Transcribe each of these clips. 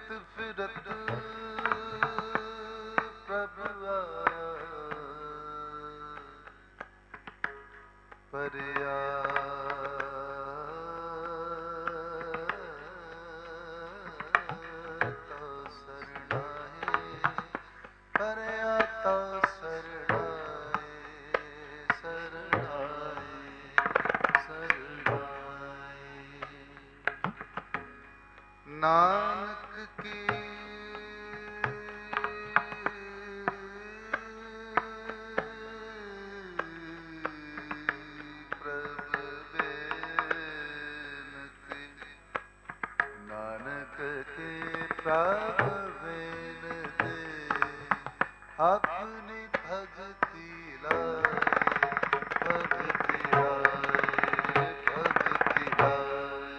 ਫਿਰਤ ਪ੍ਰਭ ਆਇਆ ਪਰਿਆ ਨਾਨਕ ਕੀ ਪ੍ਰਭ ਬੇਨਤੀ ਨਾਨਕ ਕੀ ਪ੍ਰਭ ਬੇਨਤੀ ਆਪਣੀ ਭਗਤੀ ਲਾਏ ਭਗਤੀ ਲਾਏ ਭਗਤੀ ਲਾਏ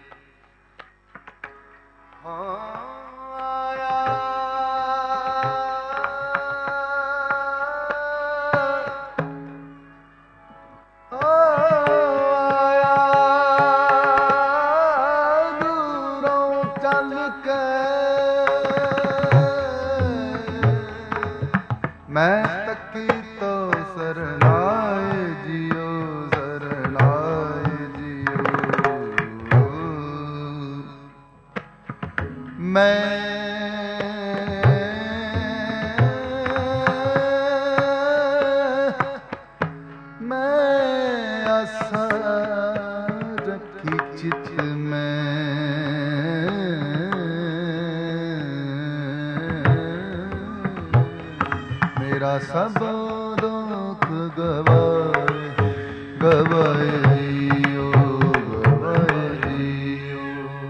ਮੈਂ ਤੱਕੀ ਤੋ ਸਰਨਾਏ ਜਿਉ ਸਰਨਾਏ ਜਿਉ ਮੈਂ ਆਸਾ ਰੱਖੀ ਚਿਤ ਮੈਂ ਮੇਰਾ ਸਭ ਦੁੱਖ ਗਵਾਏ ਗਵਾਏ ਜੀਓ ਗਵਾਏ ਜੀਓ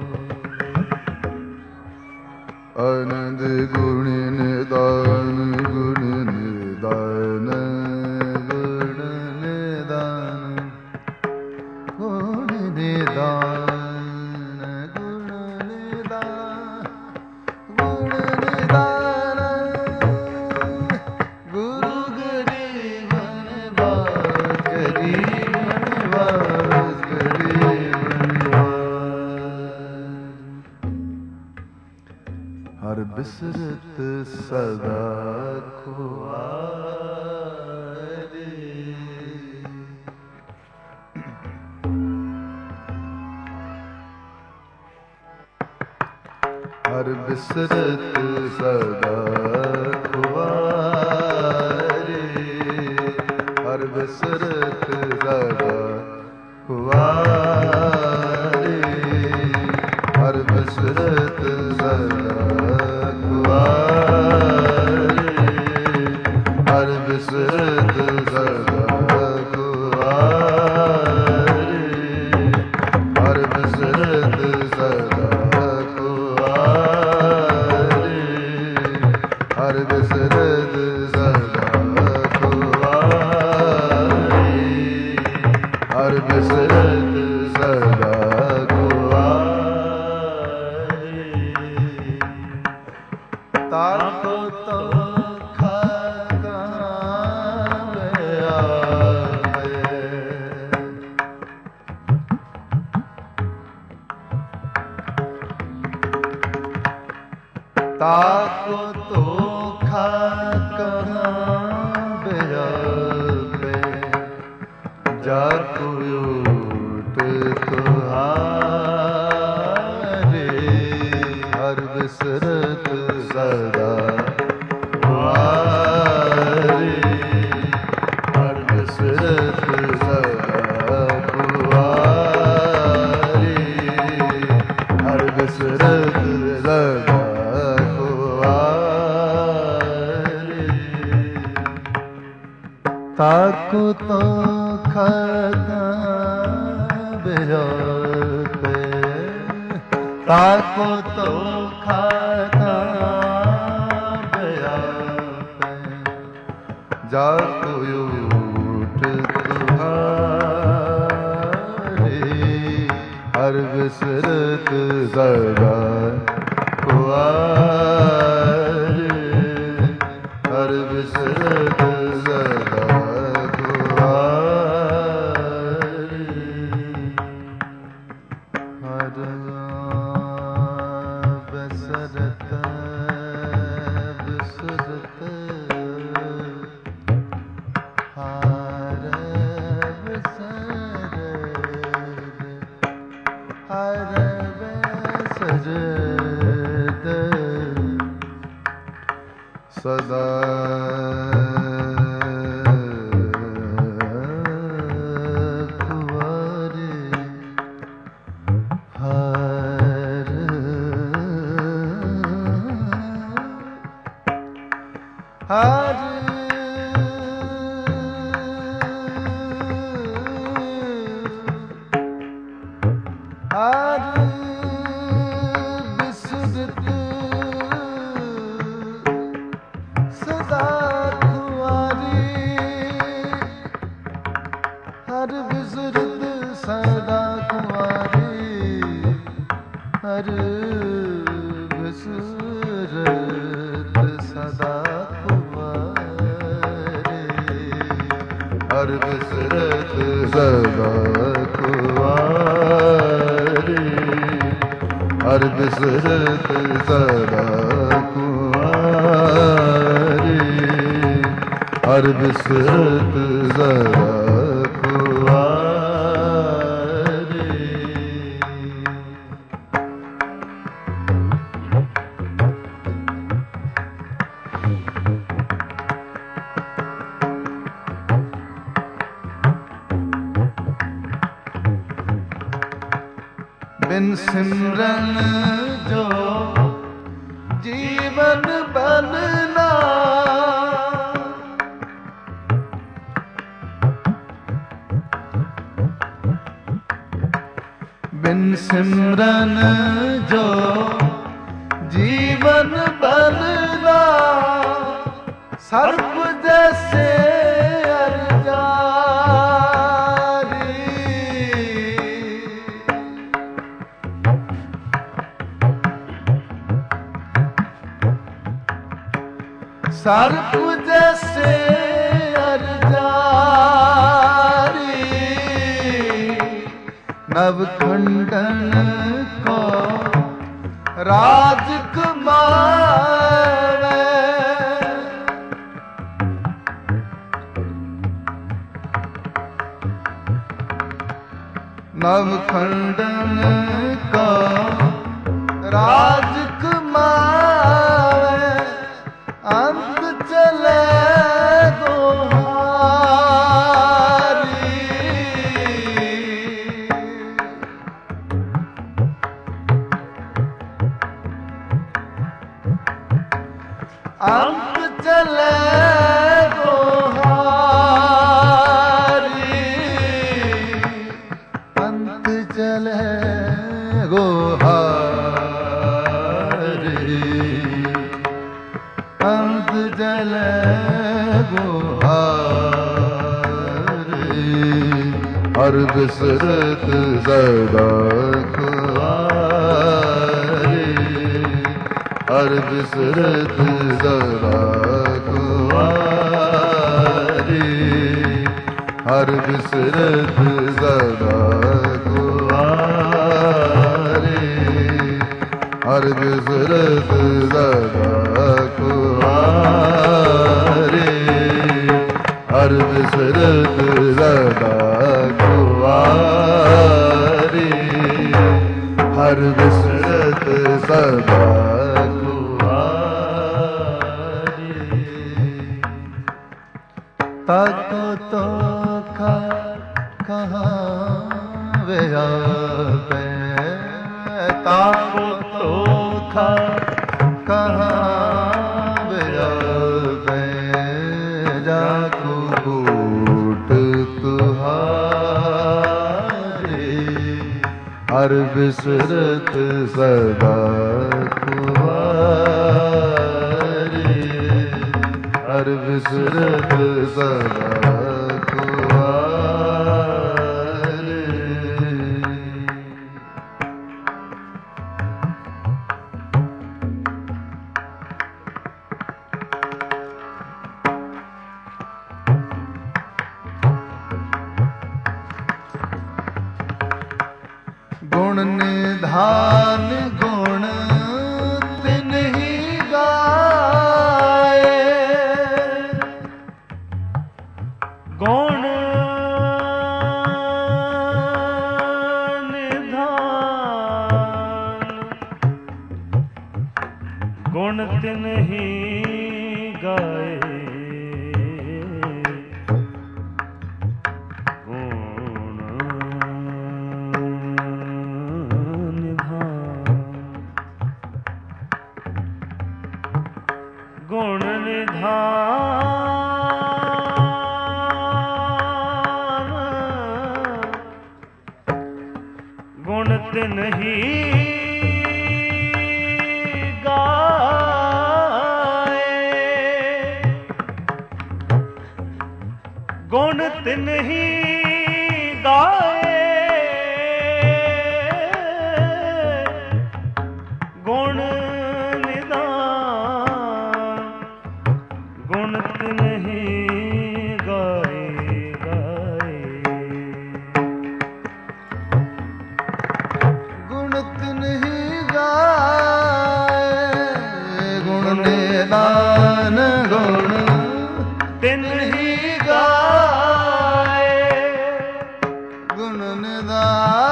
ਆਨੰਦ ਗੁਣ ਨਿਦਾਨ ਗੁਣ ਨਿਦਾਨ ਗੁਣ ਨਿਦਾਨ ਗੁਣ ਨਿਦਾਨ ਗੁਣ ਨਿਦਾਨ ਗੁਣ ਨਿਦਾਨ ਗੁਰੂ ਗਰੀਬਨ ਬਾਸ ਗਰੀਬਨ ਬਾਸ ਗਰੀਬਨ ਬਾਸ ਹਰ ਬਿਸਰਤ ਸਦਾ ਖੁਆਰੇ ਹਰ ਬਿਸਰਤ ਸਦਾ ਖੁਆਰੇ ਹਰ ਬਿਸਰਤ ਸਦਾ ਖੁਆਰੇ ਹਰ ਬਿਸਰਤ ਸਦਾ ਹਰ ਬਿਸਰਤ ਸਦਾ ਖੁਆਰੇ ਹਰ ਬਿਸਰਤ ਸਦਾ ਖੁਆਰੇ ਹਰ ਬਿਸਰਤ ਸਦਾ ਖੁਆਰੇ ਹਰ ਬਿਸਰਤ ਸਦਾ ਖੁਆਰੇ ਤਾਕੋ ਤੋ ਤਾਕੋ ਧੋਖਾ ਕਹਾਂ ਬਿਆਪੇ ਜਾ ਕੋ ਊਟ ਤੁਹਾਰੇ ਹਰ ਬਿਸਰਤ ਸਦਾ ਖੁਆਰੇ ਹਰ ਬਿਸਰਤ ਸਦਾ ਖੁਆਰੇ ਹਰ ਬਿਸਰਤ ਸਦਾ ਤਾਕੋ ਤੋ ਖਤਾ ਬਿਆਪੇ ਤਾਕੋ ਤੋ ਖਤਾ ਬਿਆਪੇ ਜਾ ਕੋ ਊਟ ਤੁਹਾਰੇ ਹਰ ਬਿਸਰਤ ਸਦਾ ਖੁਆਰੇ ਹਰ ਬਿਸਰਤ ਸਦਾ ਖੁਆਰੇ ਹਰ ਬਿਸਰਤ ਸਦਾ ਹਰ ਬਿਸਰਤ ਸਦਾ ਕੁਆਰੇ, ਹਰ ਬਿਸਰਤ ਸਦਾ ਕੁਆਰੇ। ਬਿਨ ਸਿਮਰਨ ਜੋ ਜੀਵਨ ਬਨਨਾ, ਬਿਨ ਸਿਮਰਨ ਜੋ ਜੀਵਨ ਬਨਨਾ, ਸਰਪ ਜੈਸੇ ਸਰਪ ਜੈਸੇ ਅਰਜਾਰੀ, ਨਵ ਖੰਡਨ ਕੋ ਰਾਜ ਕਮਾਵੇ, ਨਵ ਖੰਡਨ ਕੋ ਰਾਜ ਕਮਾਵੇ, ਅੰਤ ਚਲੇ ਗੋਹਾਰੀ, ਅੰਤ ਚਲੇ ਗੋਹਾਰੀ, ਅੰਤ ਚਲੇ ਗੋਹਾਰੀ, ਅੰਤ ਚਲੇ ਗੋਹਾਰੀ, ਹਰ ਬਿਸਰਤ ਸਦਾ ਕੁਆਰੇ, ਹਰ ਬਿਸਰਤ ਸਦਾ ਕੁਆਰੇ, ਹਰ ਬਿਸਰਤ ਸਦਾ ਕੁਆਰੇ, ਹਰ ਬਿਸਰਤ ਸਦਾ ਕੁਆਰੇ, ਹਰ ਬਿਸਰਤ ਸਦਾ ਕੁਆਰੇ, ਹਰ ਬਿਸਰਤ ਸਦਾ ਕੁਆਰੇ। ਤਾਕੋ ਤੋਖਾ ਕਹਾਵੇ ਆਪੇ, ਤਾਕੋ ਤੋਖਾ ਕਹਾਵੇ ਆਪੇ, ਜਾਕੋ ਬੂਟ ਤੁਹਾਰੇ, ਹਰ ਬਿਸਰਤ ਸਦਾ ਕੁਆਰੇ, ਹਰ ਬਿਸਰਤ ਸਦਾ ਕੁਆਰੇ। ਗੁਣ ਨਿਧਾਨ ਗੁਣ ਤਿਨਹੀ ਗਾਏ, ਗੁਣ ਨਿਧਾਨ ਗੁਣ ਤਿਨਹੀ ਗਾਏ ਗੁਣ ਨਿਧਾਨ ਗੁਣ ਤਿਨਹੀ ਗਾਏ ਗੁਣ ਤਿਨਹੀ ਗਾਏ ਗੁਣ ਗੁਣ ਤਿਨਹੀ ਗਾਏ ਗਾਏ ਗੁਣ ਤਿਨਹੀ ਗਾਏ ਗੁਣ ਨਿਦਾਨ ਗੁਣ ਤਿਨਹੀ ਗਾਏ ਗੁਣ ਨਿਦਾਨ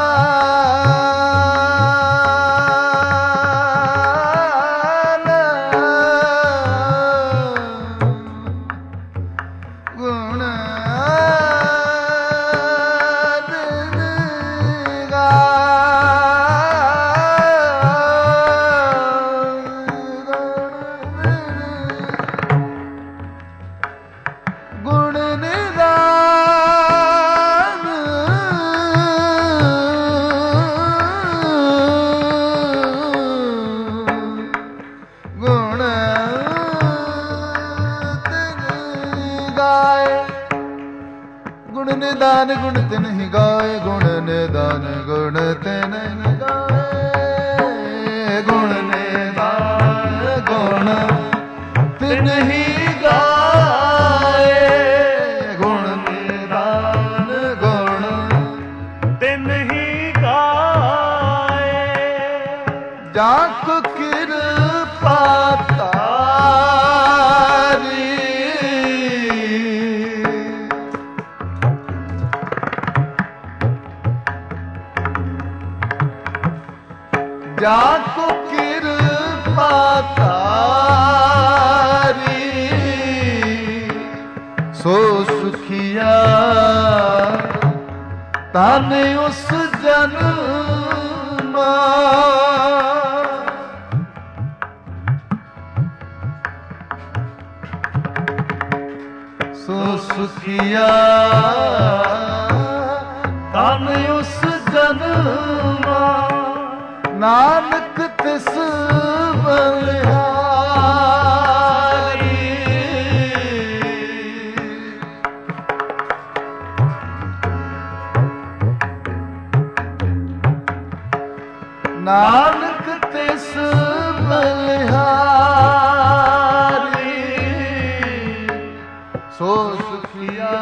ਨਿਦਾਨ ਗੁਣ ਤਿਨਹੀ ਗਾਏ ਗੁਣ ਨਿਦਾਨ ਗੁਣ ਤਿਨਹੀ ਗਾਏ ਗੁਣ ਨਿਦਾਨ ਗੁਣ ਤਿਨਹੀ ਗਾਏ ਗੁਣ ਨਿਦਾਨ ਗੁਣ ਤਿਨਹੀ ਗਾਏ ਜਾ ਕੋ ਕਿਰਪਾ ਜਾ ਕੋ ਕਿਰਪਾ ਤਾਰੀ ਸੋ ਸੁਖੀਆ ਤਨ ਉਸ ਜਨਮ ਸੋ ਸੁਖੀਆ ਤਨ ਉਸ ਜਨਮ ਨਾਨਕ ਤਿਸ ਬਲਿਹਾਰੀ ਨਾਨਕ ਤਿਸ ਬਲਿਹਾਰੀ ਸੋ ਸੁਖੀਆ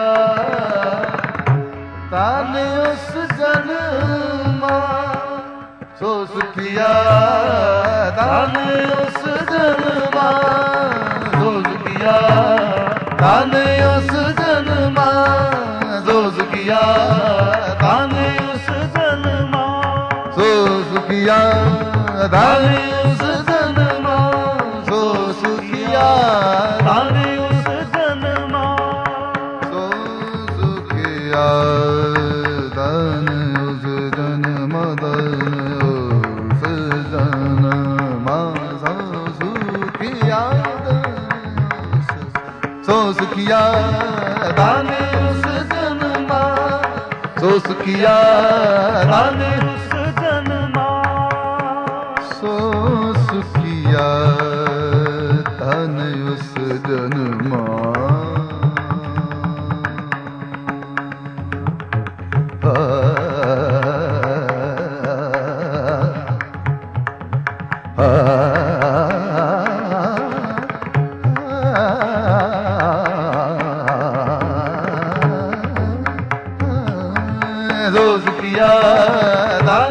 ਤਨ ਉਸ ਜਨਮਾ ਸੋ ਸੁਖੀਆ ਤਨ ਉਸ ਜਨਮਾ ਸੋ ਸੁਖੀਆ ਤਨ ਉਸ ਜਨਮਾ ਸੋ ਸੁਖੀਆ ਤਨ ਉਸ ਜਨਮਾ ਸੋ ਸੁਖੀਆ ਤਨ ਉਸ ਜਨਮਾ ਸੋ ਸੁਖੀਆ ਤਨ ਉਸ ਜਨਮਾ ਸੋ ਸੁਖੀਆ ਤਨ ਉਸ ਜਨਮਾ ਸੋ ਸੁਖੀਆ ਦਾਨ ਉਸ ਜਨਮਾ ਸੋ ਸੁਖੀਆ ਦਾਨ ਉਸ ਜਨਮਾ ਸੋ ਸੁਖੀਆ ਦਾਨ ਉਸ ਜਨਮਾ ਸੋ ਸੁਖੀਆ ਦਾਨ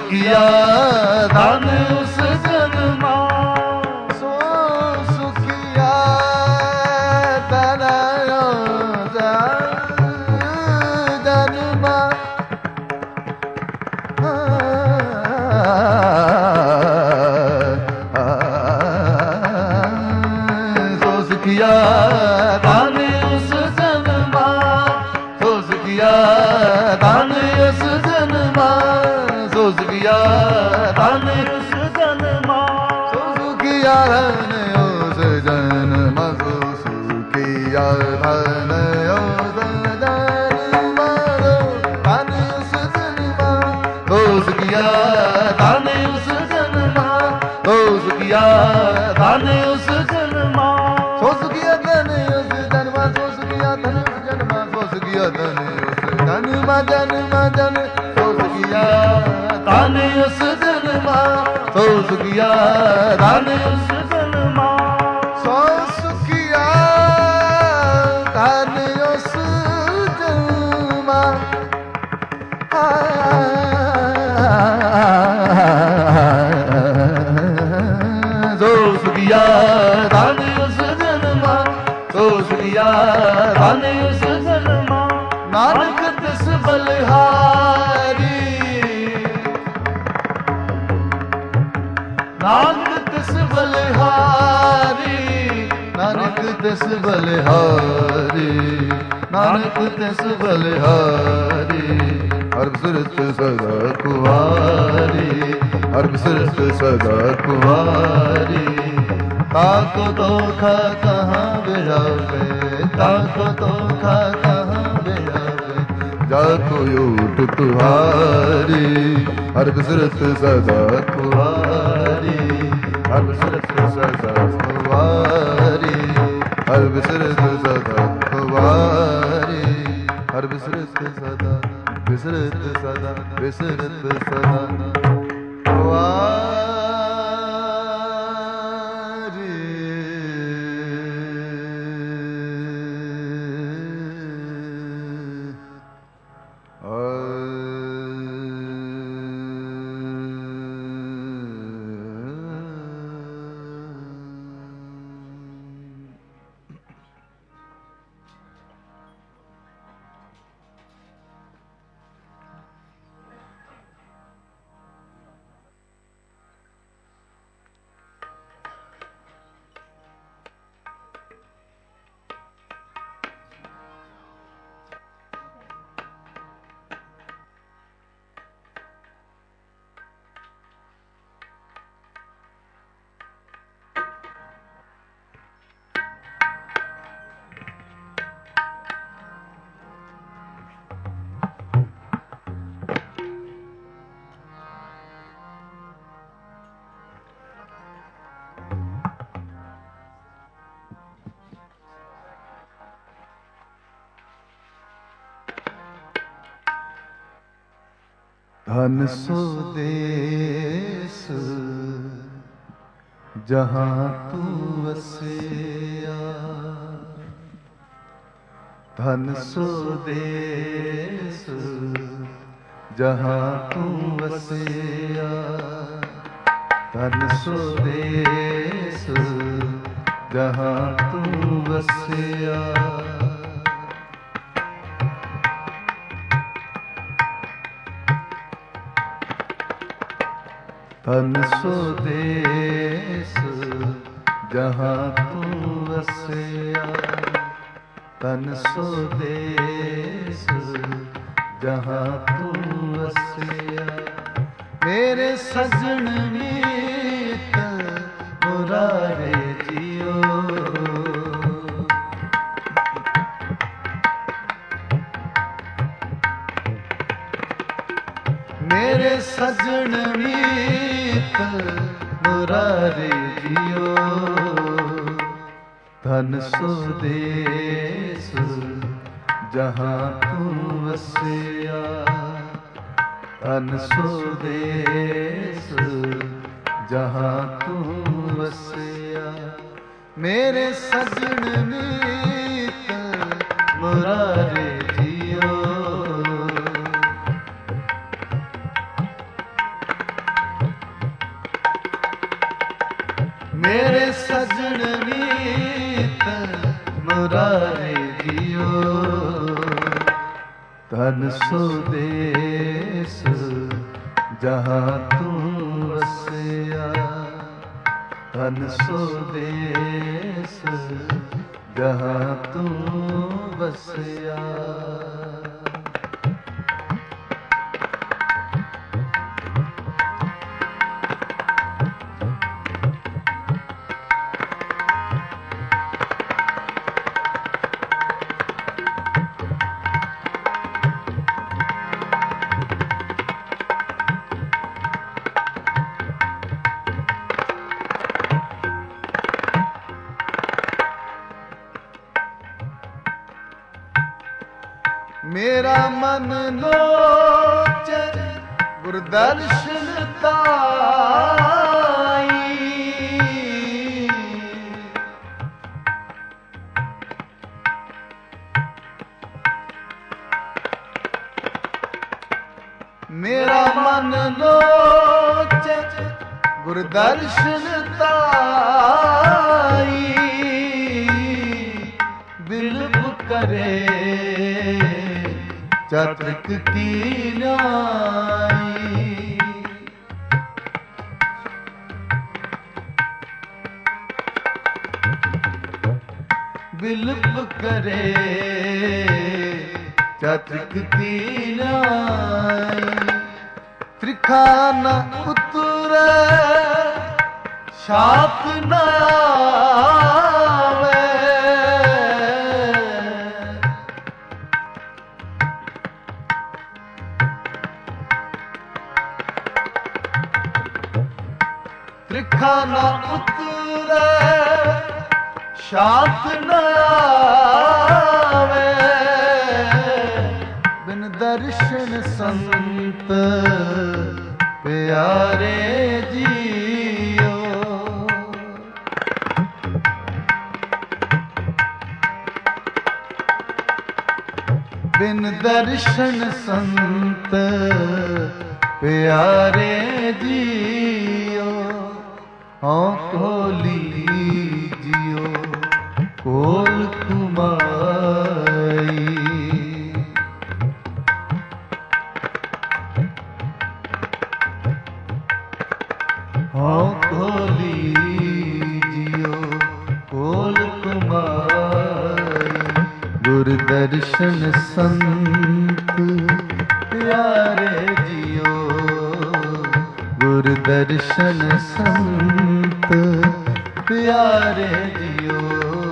सुखिया धन उस जन्मा सो सुखिया धन जन्मा सो सुखिया धन उस जन्मा सो सुखिया धन उस जन्मा सो सुखिया धन उस जन्मा सो सुखिया धन उस जन्मा सो सुखिया धन उस जन्मा धन उस जन्मा सो सुखिया धन उस जन्मा सो सुखिया धन उस जन्मा सो सुखिया धन उस जन्मा सो सुखिया धन उस जन्मा सो सुखिया धन उस जन्मा जन्मा जन सो सुखिया धन उस जन्मा सो सुखिया धन उस जन्मा सो सुखिया धन उस जन्मा सो सुखिया धन उस जन्मा सो सुखिया धन उस जन्मा नानक तिस बलिहारी नानक तिस बलिहारी नानक तिस बलिहारी नानक तिस बलिहारी हर सुरत सदा कुवारी हर सुरत सदा कुवारी ताको धोखा कहाँ बिरावे ताको धोखा कहाँ बिरावे जाको यूट तुहारी हर सुरत सदा कुवारी हर सुरत सदा कुवारी हर सुरत सदा कुवारी हर विसरत सदा विसरत सदा विसरत सदा कुवारी धन सो देस जहाँ तू वसिया धन सो देस जहाँ तू वसिया धन सो देस जहाँ तू वसिया धन सो देस जहाँ तू वसिया धन सो देस जहाँ तू वसिया मेरे सजन मीत मुरारे जियो मेरे सजन मीत मुरारे जियो धन सो देस जहाँ तू वसिया धन सो देस जहाँ तू वसिया मेरे सजन मीत मुरारे जियो देस जहाँ तू वसिया, धन सो देस जहाँ तू वसिया। मेरा मन लोचे गुरदर्शन ताई, मेरा मन लोचे गुरदर्शन ताई, बिलप करे चातृक की न्याई। बिलप करे चातृक की न्याई, त्रिखा न उतरे शाप न आवे, त्रिखा न उतरे शाप न आवे, बिन दर्शन संत प्यारे जियो। बिन दर्शन संत प्यारे जियो, हाँ कोली जियो कोल कुमाई। हाँ कोली जियो कोल कुमाई, गुरदर्शन संत प्यारे जियो, गुरदर्शन संत प्यारे जियो,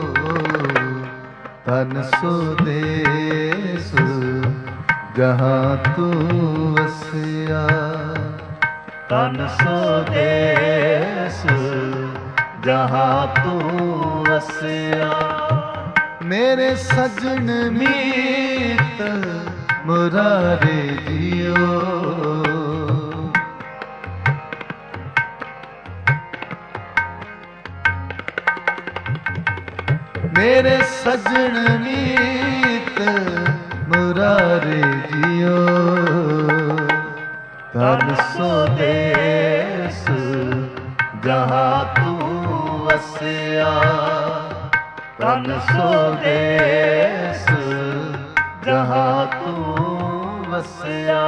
तन सो देस जहाँ तू वसिया, तन सो देस जहाँ तू वसिया। मेरे सजन मीत मुरारे जियो, मेरे सजन मीत मुरारे जियो, तन सो देस जहाँ तू वसिया, तन सो देस जहाँ तू वसिया।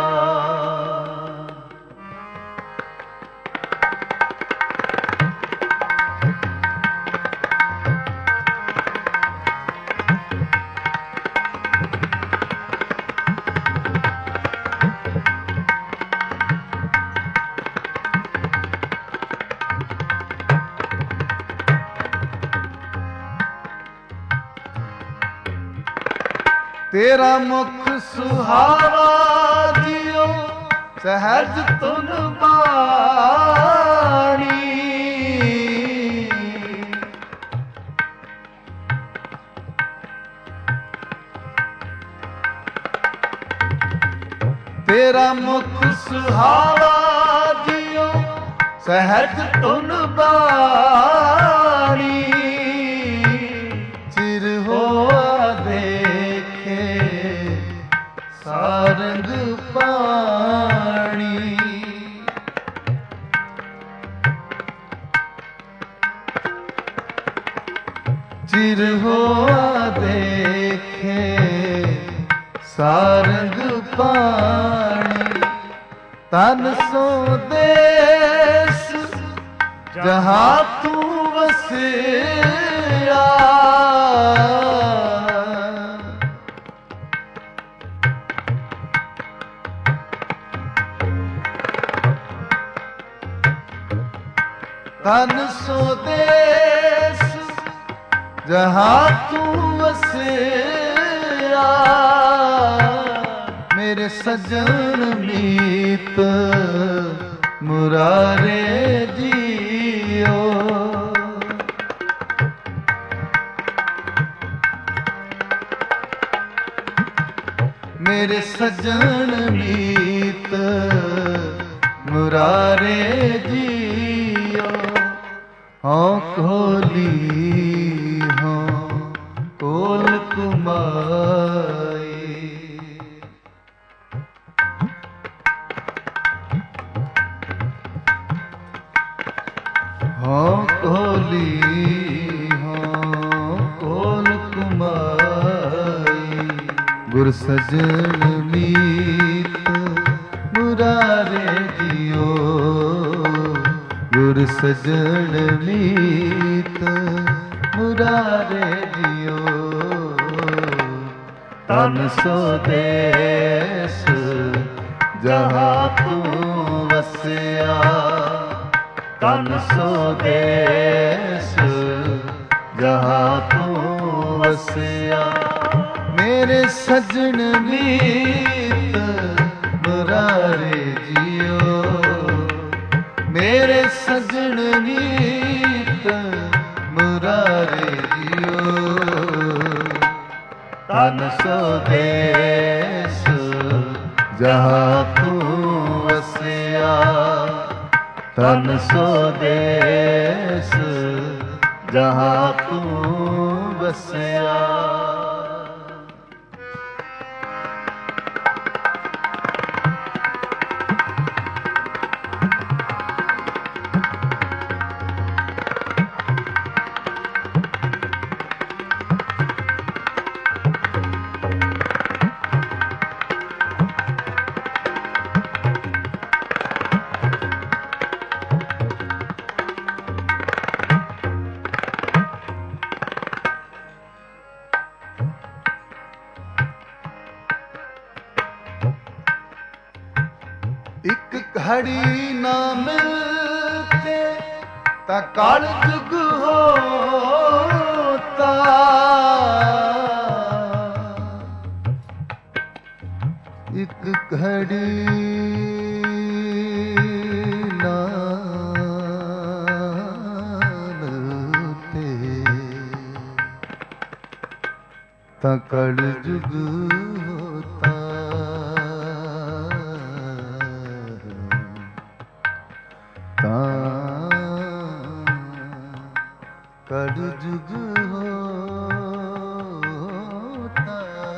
तेरा मुख सुहावा जियो सहज तुन बाणी, तेरा मुख सुहावा जियो सहज तुन बाणी, चिर होआ देखे सारंग पाणी, चिर होआ देखे सारंग पाणी तन सो देश जहाँ तू वसिया तन सो देश जहाँ तू वसिया मेरे सजन मीत मुरारे जियो मेरे सजन मीत मुरारे जियो हाँ खोली हाँ कोल कुमाई हाँ खोली हाँ कोल कुमाई गुर सजन मीत मुरारे जियो गुर सजन मीत मुरारे जियो तन सो देश जहाँ तू वसिया तन सो देश जहाँ तू वसिया मेरे सजन मीत मुरारे जियो मेरे सजन मीत मुरारे जियो तन सो देश जहाँ तू वसिया तन सो देश जहाँ तू वसिया घड़ी ना मिलते ता काल जुग होता एक घड़ी ना मिलते ता काल जुग होता कलयुग होता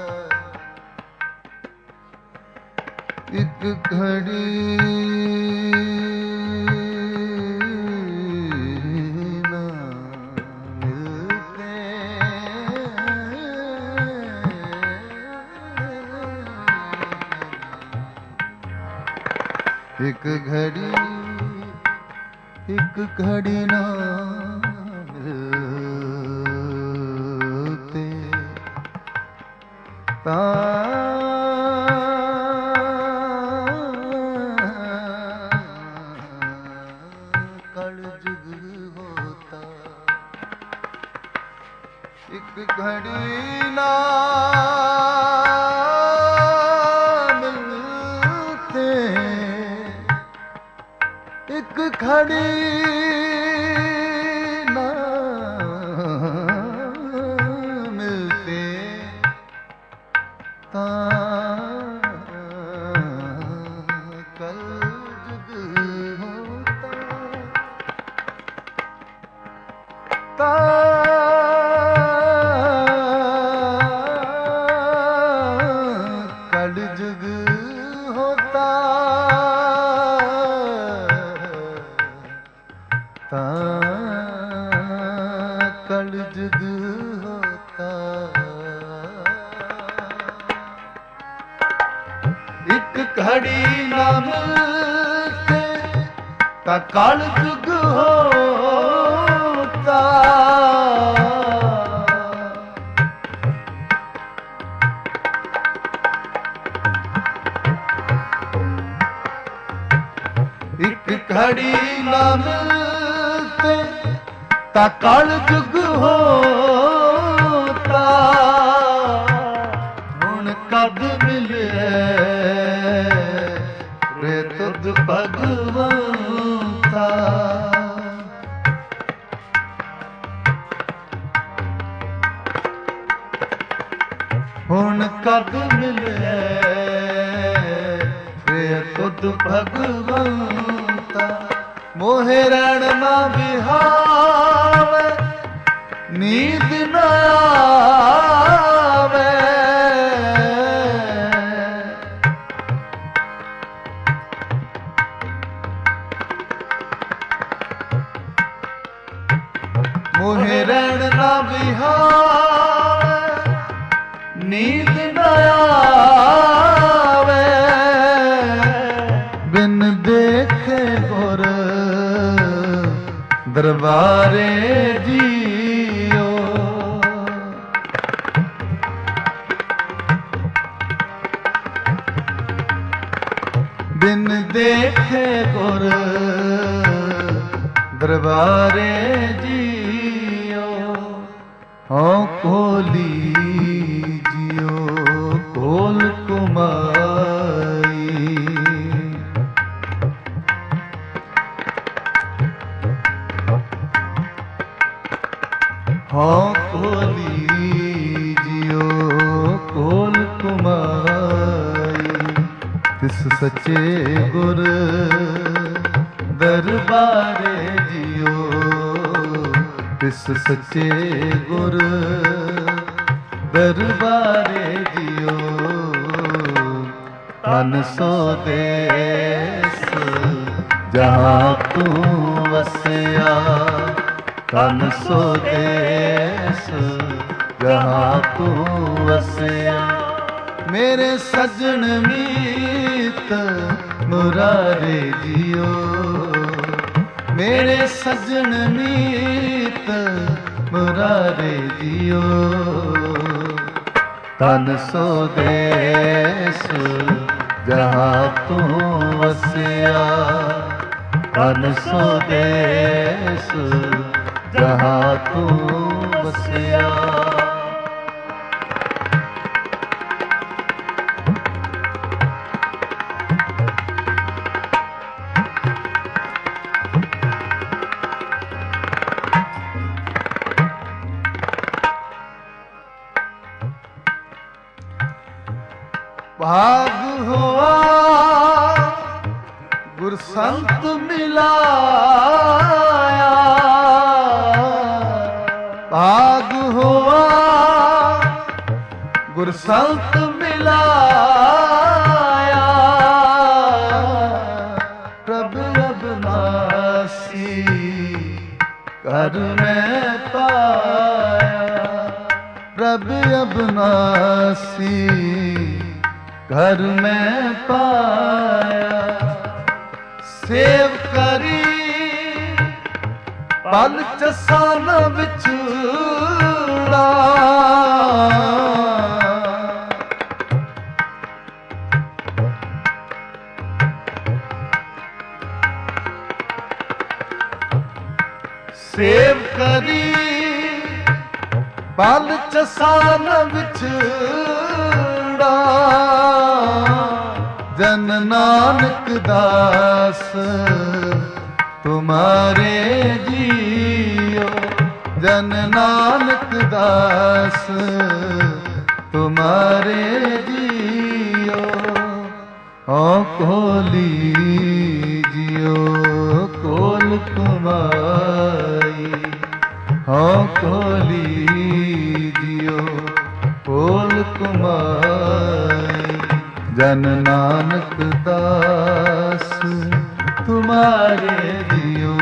एक घड़ी ना मिलते एक घड़ी ना मिलते ता कलयुग होता एक घड़ी ना मिलते एक घड़ी ना मिलते ता कलयुग होता ता कलयुग होता ਘੜੀ ਨਾ ਮਿਲਤੇ ਤਾਂ ਕਲ ਜੁਗ ਹੋਤਾ। ਇੱਕ ਘੜੀ ਨਾ ਮਿਲਤੇ ਤਾਂ ਕਲ ਜੁਗ ਹੋਤਾ। ਹੁਣ ਕਦ ਮਿਲੇ ਰੇ ਤੁਧ ਭਗਵੰਤਾ। ਹੁਣ ਕਦ ਮਿਲੇ ਰੇ ਤੁਧ ਭਗਵੰਤਾ। ਮੋਹਿ ਰਹਿਣ ਨਾ ਵਿਹਾਵੇ ਨੀਂਦ ਨਾ ਆਵੇ। ਮੋਹਿ ਰਹਿਣ ਨਾ ਵਿਹਾਵੇ ਨੀਂਦ ਨਾ ਆਵੇ। ਬਿਨ ਦੇਖੇ ਗੁਰ ਦਰਬਾਰੇ ਜੀਓ। ਬਿਨ ਦੇਖੇ ਗੁਰ ਦਰਬਾਰੇ ਜੀਓ। ਹਉ ਕੋਲੀ ਜੀਓ ਕੋਲ ਕੁਮਾਈ। ਹਉ ਕੋਲੀ ਜੀਓ ਕੋਲ ਕੁਮਾਈ। ਤਿਸ ਸੱਚੇ ਗੁਰ ਦਰਬਾਰੇ ਜੀਓ। ਤਿਸ ਸੱਚੇ ਗੁਰ ਦਰਬਾਰੇ ਜੀਓ। ਧਨ ਸੋ ਦੇਸ ਜਹਾਂ ਤੂੰ ਵਸਿਆ। ਧਨ ਸੋ ਦੇਸ ਜਹਾਂ ਤੂੰ ਵਸਿਆ। ਮੇਰੇ ਸੱਜਣ ਮੀਤ ਮੁਰਾਰੇ ਜੀਓ। ਮੇਰੇ ਸੱਜਣ ਮੀਤ ਮੁਰਾਰੇ ਜੀਓ। ਧਨ ਸੋ ਦੇਸ ਜਹਾਂ ਤੂੰ ਵਸਿਆ। ਧਨ ਸੋ ਦੇਸ ਜਹਾਂ ਤੂੰ ਵਸਿਆ। ਭਾਗ ਹੋਆ ਗੁਰ ਸੰਤ ਮਿਲਾਇਆ। ਭਾਗ ਹੋਆ ਗੁਰ ਸੰਤ ਮਿਲਾਇਆ। ਪ੍ਰਭ ਅਬਨਾਸੀ ਘਰ ਮੈਂ ਪਾਇਆ। ਪ੍ਰਭ ਅਬਨਾਸੀ घर में पाया। सेव करी पल चसान विछड़ा। सेव करी पल चसान विछड़ा। जन नानक दास तुम्हारे जियो। जन नानक दास तुम्हारे जियो। ओ कोली जियो कोल कुमाई। ओ कोली जियो कोल कुमाई। जन नानक दास तुम्हारे जियो।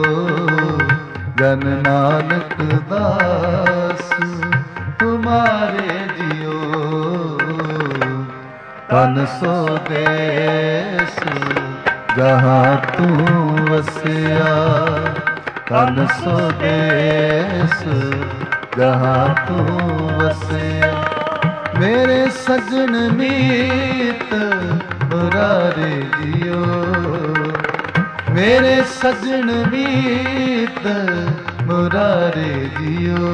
जन नानक दास तुम्हारे जियो। ਤਨ ਸੋ ਦੇਸ ਜਹਾਂ ਤੂੰ ਵਸਿਆ, ਤਨ ਸੋ ਦੇਸ ਜਹਾਂ ਤੂੰ ਵਸਿਆ। ਮੇਰੇ ਸਜਣ ਮੀਤ ਮੁਰਾਰੇ ਜੀਓ, ਮੇਰੇ ਸਜਣ ਮੀਤ ਮੁਰਾਰੇ ਜੀਓ।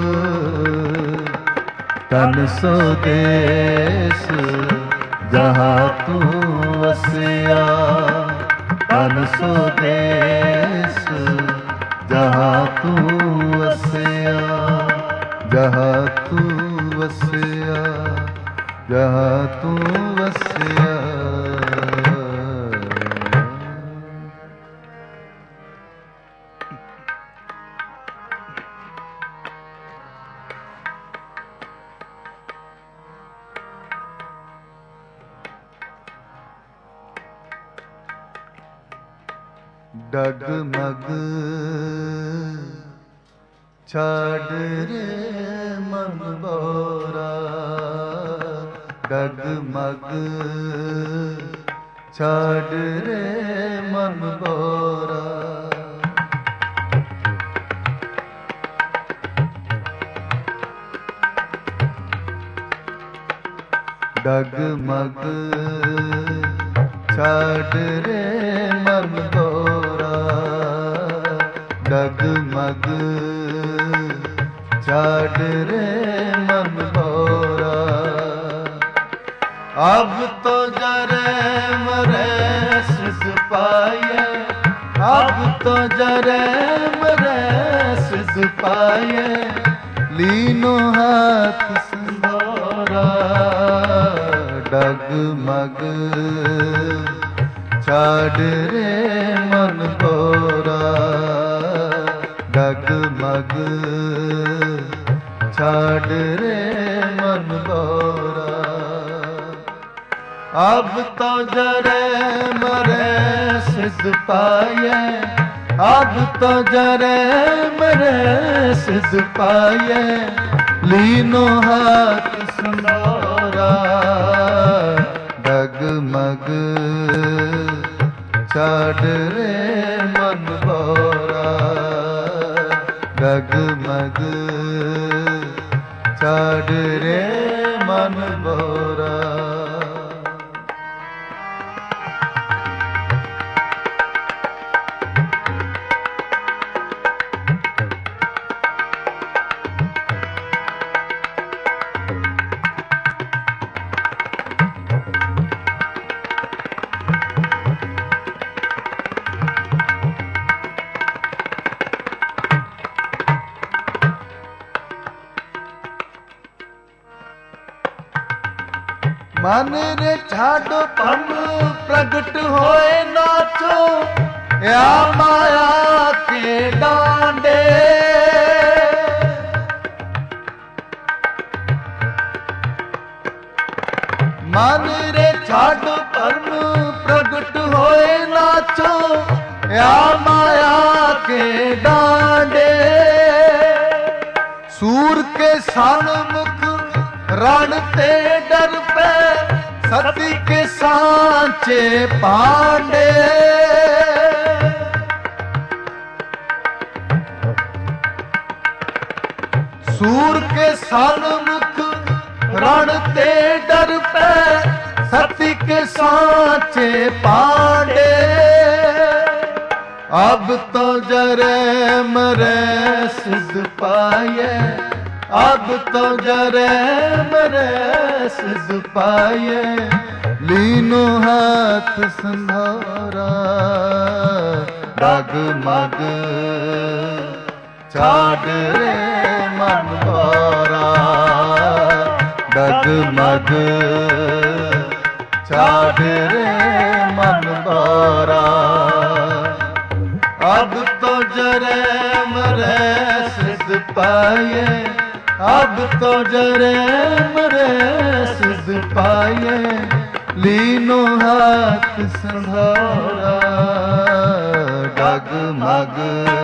ਤਨ ਸੋ ਦੇਸ ਜਹਾਂ ਤੂੰ ਵਸਿਆ, ਤਨ ਸੋ ਦੇਸ ਜਹਾਂ ਤੂੰ ਵਸਿਆ, ਜਹਾਂ ਤੂੰ ਵਸਿਆ, ਜਹਾਂ ਤੂੰ ਵਸਿਆ। ਡਗਮਗ ਛੱਡ ਰੇ ਮਨ ਬੋਰਾ, ਡਗਮਗ ਛੱਡ ਰੇ ਮਨ ਬੋਰਾ। ਡਗਮਗ ਛੱਡ ਰੇ ਮਨ ਬੋਰਾ, ਡਗਮਗ ਛੱਡ ਰੇ ਮਨ ਬੋਰਾ। ਅਬ ਤੋ ਜਰੇ ਮਰੇ ਸਿਧ ਪਾਏ, ਅਬ ਤੋ ਜਰੇ ਮਰੇ ਸਿਧ ਪਾਏ। ਲੀਨੋ ਹੱਥ ਸੰਭੋਰਾ, ਡਗਮਗ ਛੱਡ ਰੇ ਮਨ ਬੋਰਾ, ਡਗਮਗ ਛੱਡ ਰੇ ਮਨ ਬੋਰਾ। ਅਬ ਤੋ ਜਰੇ ਮਰੇ ਸਿਧ ਪਾਏ, ਅਬ ਤੋ ਜਰੇ ਮਰੇ ਸਿਧ ਪਾਏ। ਲੀਨੋ ਹੱਥ ਸੰਭੋਰਾ, ਡਗਮਗ ਛੱਡ ਰੇ ਮਨ ਬੋਰਾ, ਡਗਮਗ ਛੱਡ ਰੇ ਮਨ ਬੋਰਾ। ਮਨ ਰੇ ਛਾੜੋ ਭਮ ਪ੍ਰਗਟ ਹੋਏ ਨਾਚੋ, ਆ ਮਾਇਆ ਕੇ ਡਾਂਡੇ। ਮਨ ਰੇ ਛਾੜੋ ਭਮ ਪ੍ਰਗਟ ਹੋਏ ਨਾਚੋ, ਆ ਮਾਇਆ ਕੇ ਡਾਂਡੇ। ਸੂਰ ਕੇ ਸਨਮੁਖ ਰਣ ਤੇ ਡਰ ਪੈ, ਸਤੀ ਕੇ ਸਾਂਚੇ ਪਾਂਡੇ। ਸੂਰ ਕੇ ਸਨਮੁਖ ਰਣ ਤੇ ਡਰ ਪੈ, ਸਤੀ ਕੇ ਸਾਂਚੇ ਪਾਂਡੇ। ਅਬ ਤੋ ਜਰੇ ਮਰੇ ਸਿਧ ਪਾਏ, ਅਬ ਤੋ ਜਰੇ ਮਰੇ ਸਿਧ ਪਾਏ। ਲੀਨੋ ਹੱਥ ਸੰਭੋਰਾ, ਡਗਮਗ ਛੱਡ ਰੇ ਮਨ ਬੋਰਾ, ਡਗਮਗ ਛੱਡ ਰੇ ਮਨ ਬੋਰਾ। ਅਬ ਤੋ ਜਰੇ ਮਰੇ ਸਿਧ ਪਾਏ, ਅਬ ਤੋ ਜਰੇ ਮਰੇ ਸਿਧ ਪਾਏ। ਲੀਨੋ ਹੱਥ ਸੰਭੋਰਾ, ਡਗਮਗ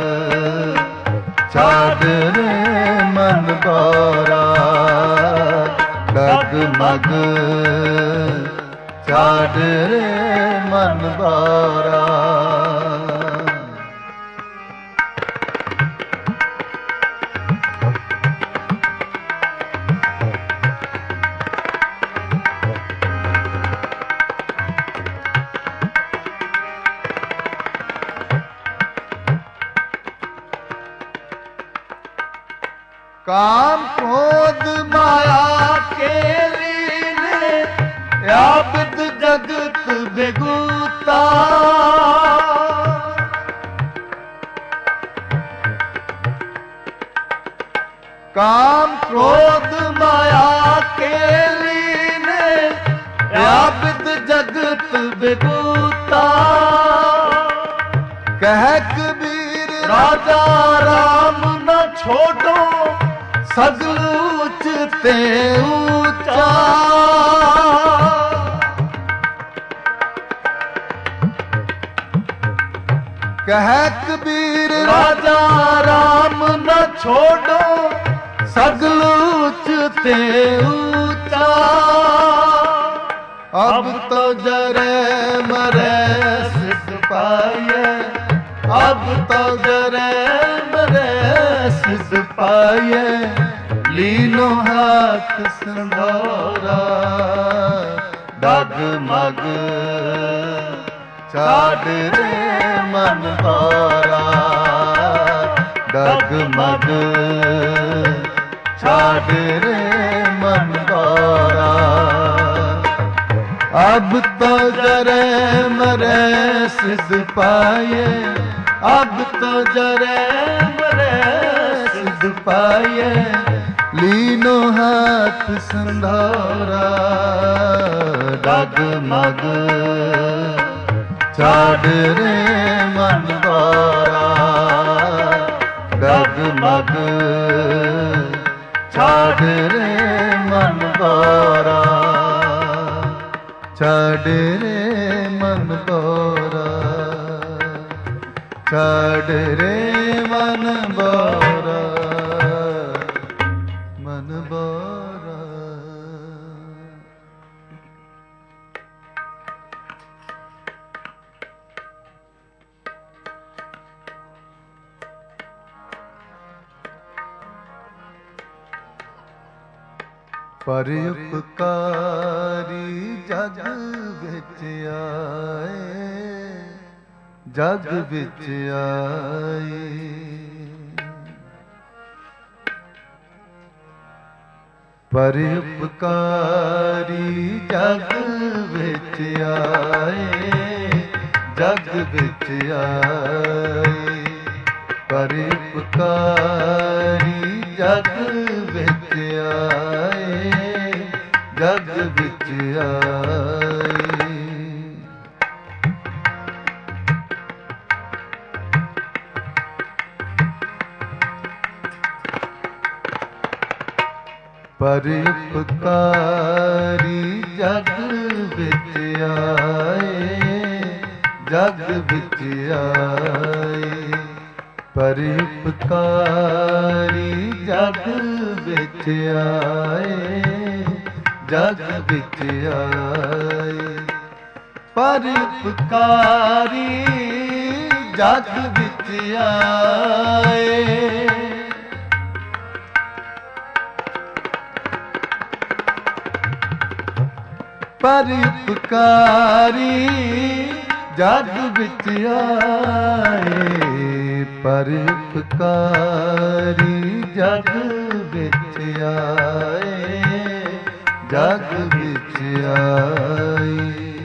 ਛੱਡ ਰੇ ਮਨ ਬੋਰਾ, ਡਗਮਗ ਛਾੜ ਰੇ ਮਨ ਬਾਰਾ। काम क्रोध माया के लीने आबद जगत बेगूता। काम क्रोध माया के लीने आबद जगत बेगूता। कह कबीर राजा राम न छोड़ो सगल उच्च ते ऊंचा। कह कबीर राजा राम न छोड़ो सगल उच्च ते ऊंचा। अब तो जरे मरे सिद्ध पाए। अब तो जरे मरे सिद्ध पाए। लीनो हाथ संधारा डगमग छाड़ रे मन बारा। डगमग छाड़ रे मन बारा। अब तो जरे मरे सिद्ध पाए। अब तो जरे मरे सिद्ध पाए। लीनो हाथ संधारा डगमग छाड़ रे मन बारा। डगमग छाड़ रे मन बारा। छाड़ रे मन बारा। छाड़ रे मन बारा। मन बारा। पर उपकारी जग विच आए। जग विच आए। पर उपकारी जग विच आए। जग विच आए। पर उपकारी जग विच आए। जग विच आए। पर उपकारी जग विच आए। जग विच आए। पर उपकारी जग विच आए। जग विच आए। पर उपकारी जग विच आए। पर उपकारी जग विच आए। पर उपकारी जग विच आए। जग विच आए।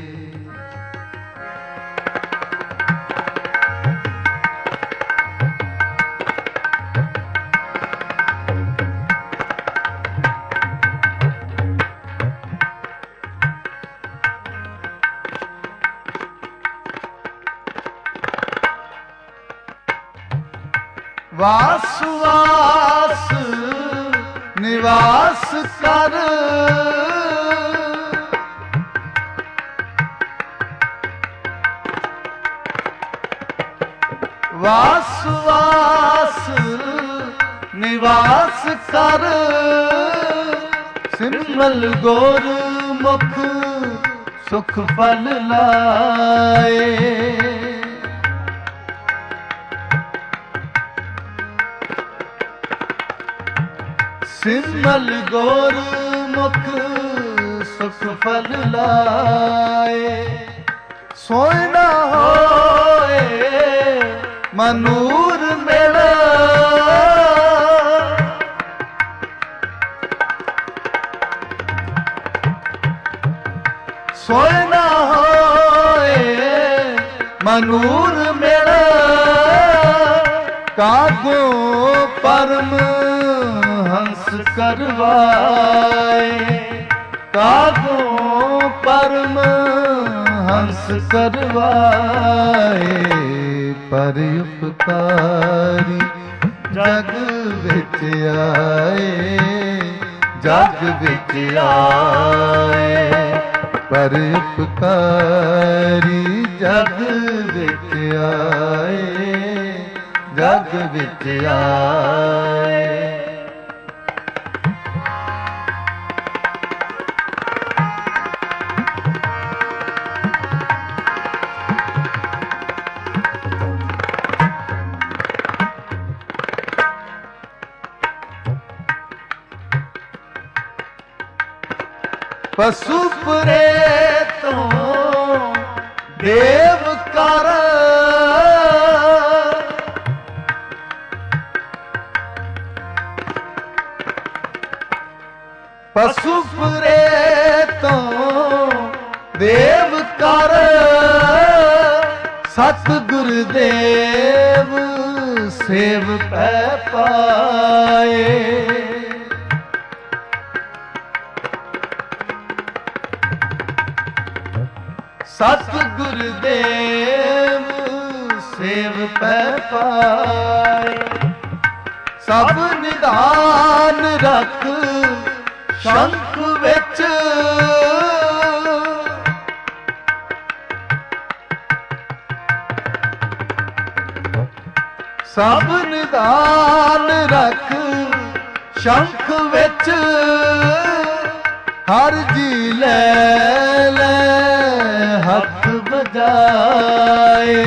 वासुवास निवास कर। वासुवास निवास कर। सिमल गोर मुख ਸੁਖ ਫਲ ਲਾਏ। ਸਿਮਲ ਗੁਰਮੁਖ ਸੁਖ ਫਲ ਲਾਏ। ਸੋਇ ਨਾ ਹੋਏ ਮਨੂਰ ਮੇਰਾ, ਸੋਇ ਨਾ ਹੋਏ ਮਨੂਰ ਮੇਰਾ। ਕਾਗੋ ਪਰਮ ਹੰਸ ਕਰਵਾਏ, ਕਾਗੋ ਪਰਮ ਹੰਸ ਕਰਵਾਏ। ਪਰ ਉਪਕਾਰੀ ਜਗ ਵਿੱਚ ਆਏ, ਜਗ ਵਿੱਚ ਆਏ। ਪਰ ਉਪਕਾਰੀ ਜਗ ਵਿੱਚ ਆਏ, ਜਗ ਵਿੱਚ ਆਏ। ਪਸੂ ਪਰੇ ਤੋਂ ਦੇਵ ਕਰ, ਪਸੂ ਪਰੇ ਤੋਂ ਦੇਵ ਕਰ। ਸਤ ਗੁਰਦੇਵ ਸੇਵ ਪੈ ਪਾਏ। ਸਤ ਗੁਰਦੇਵ ਸੇਵ ਪੈ ਪਾਏ। ਸਭ ਨਿਧਾਨ ਰਖ ਸ਼ੰਖ ਵਿੱਚ, ਸਭ ਨਿਧਾਨ ਰਖ ਸ਼ੰਖ ਵਿੱਚ। ਹਰ ਜੀ ਲੈ ਲੈ ਹੱਥ ਵਜਾਏ।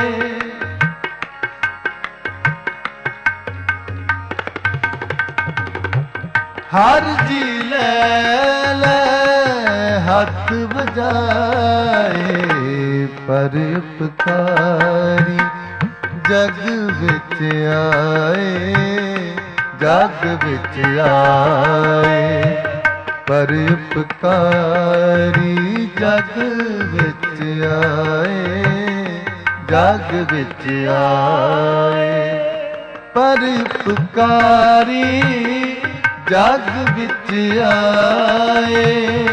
ਹਰ ਜੀ ਲੈ ਲੈ ਹੱਥ ਵਜਾਏ। ਪਰ ਉਪਕਾਰੀ ਜਗ ਵਿੱਚ ਆਏ, ਜਗ ਵਿੱਚ ਆਏ। ਪਰ ਉਪਕਾਰੀ ਜਗ ਵਿੱਚ ਆਏ, ਜਗ ਵਿੱਚ ਆਏ। ਪਰ ਉਪਕਾਰੀ ਜਗ ਵਿੱਚ ਆਏ।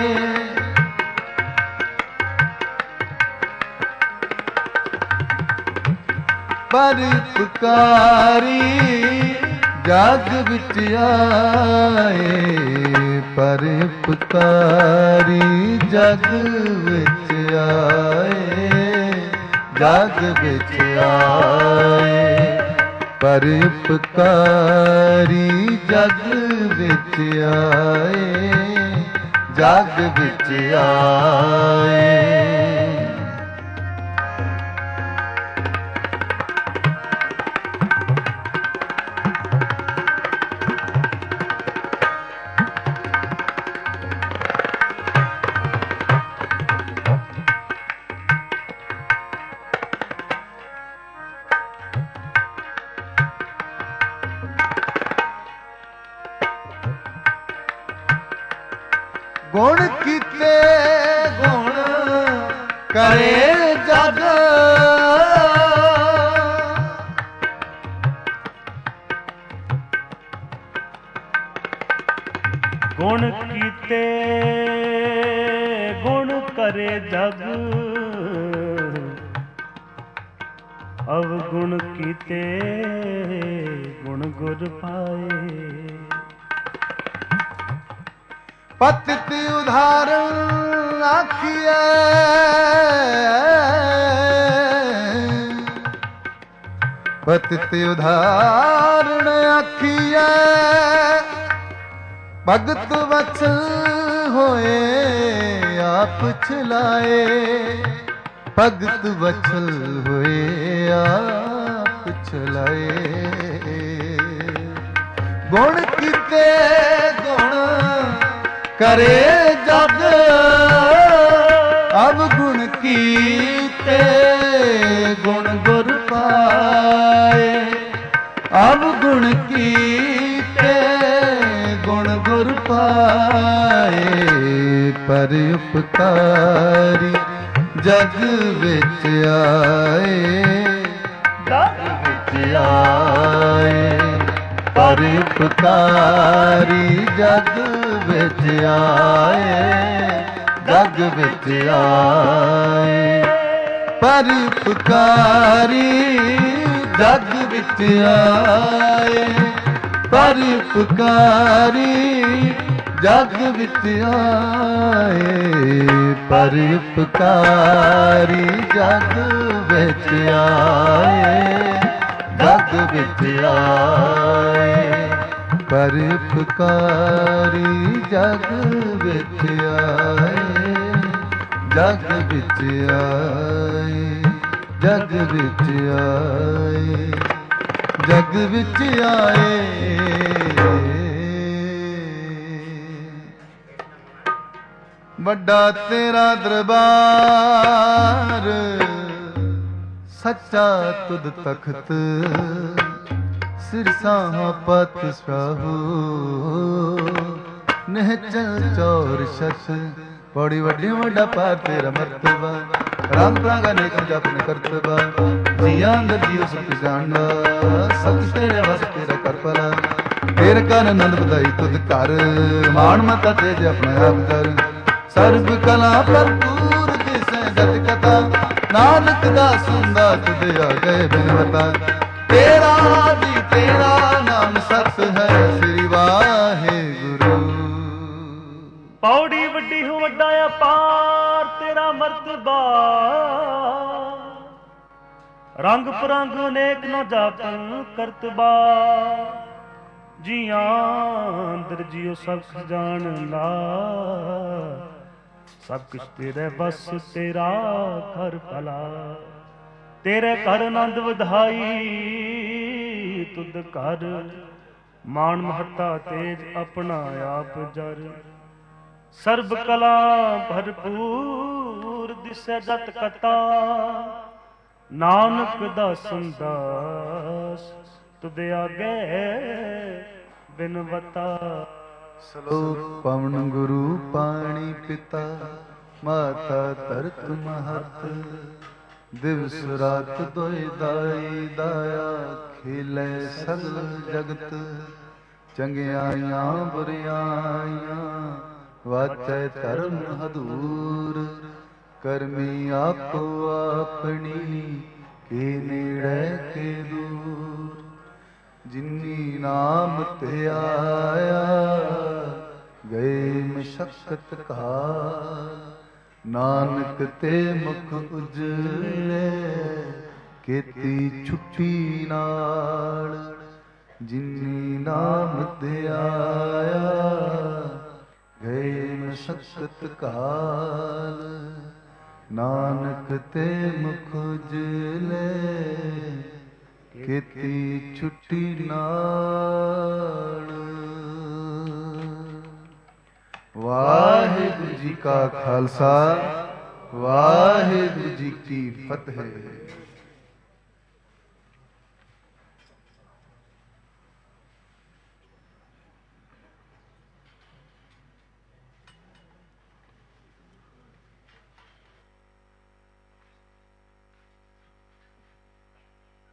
ਪਰ ਉਪਕਾਰੀ ਜਗ ਵਿੱਚ ਆਏ। ਪਰ ਉਪਕਾਰੀ ਜਗ ਵਿੱਚ ਆਏ, ਜਗ ਵਿੱਚ ਆਏ। ਪਰ ਉਪਕਾਰੀ ਜਗ ਵਿੱਚ ਆਏ, ਜਗ ਵਿੱਚ ਆਏ। ਗੁਣ ਕੀਤੇ ਗੁਣ ਕਰੇ ਜਗ, ਗੁਣ ਕੀਤੇ ਗੁਣ ਕਰੇ ਜਗ, ਅਵਗੁਣ ਕੀਤੇ ਗੁਣ ਗੁਰ ਪਾਏ। ਪਤਿਤ ਉਦਾਹਰਣ ਆਖੀਐ, ਪਤਿਤ ਉਦਾਹਰਣ ਆਖੀਐ। ਭਗਤ ਵਚਨ ਹੋਏ आप चलाए, भगत वछल हुए आप चलाए। गुण कीते गुण करे जग, अब गुण कीते गुण गुर पाए, अब गुण कीते गुण गुर पाए। पर उपकारी जग विच आए, जग विच आए। पर उपकारी जग विच आए, जग विच आए। पर उपकारी जग विच आए, पर उपकारी जग विच आए। पर उपकारी जग विच आए, जग विच आए। पर उपकारी जग विच आए, जग विच आए, जग विच आए, जग विच आए। वड्डा तेरा दरबार, सच्चा तुद तख्त, सिरसां पत साहू। निहचल चौर शत, पौड़ी वड्डी वड्डा पार तेरा मर्तबा। राम प्रांगा नेक जपन करतबा, जियां अंदर जियो सब जाना। सब तेरे वस तेरा कर पला, तेरे कर आनंद बधाई तुद कर। मान मता तेज अपने आप कर, सर्ब कला भरपूर दिसै जत कथा। नानक दा सुंदा तुद आ गए बिनवता। तेरा जी तेरा नाम सत है, श्री वाहिगुरु। पौड़ी वड्डी हो वड्डा अपार तेरा मर्तबा। रंग परंग अनेक न जापन करतबा। जियां अंदर जियो सब जान ला। सब कुछ तेरे बस तेरा घर भला। तेरे घर आनंद वधाई तुद कर। मान महता तेज अपना आप जर। सर्ब कला भरपूर दिसै जत कथा। नानक दा संदास तुद आगे बिनवता। श्लोक पवन गुरु पाणी पिता। माता तरत महत, दिवस रात दोय दाई दाया। खिलै सगल जगत, चंगियाइयां बुरियाइयां। वाचै धर्म हदूर, करमी आपो अपनी। के नेड़े के दूर, जिनी नाम ते आया। गए मशक्कत काल, नानक ते मुख उजले। केती छुट्टी नाल, जिनी नाम ते आया। गए मशक्कत काल, नानक ते मुख उजले। केती छुट्टी नाल। वाहिगुरु जी का खालसा, वाहिगुरु जी की फतेह।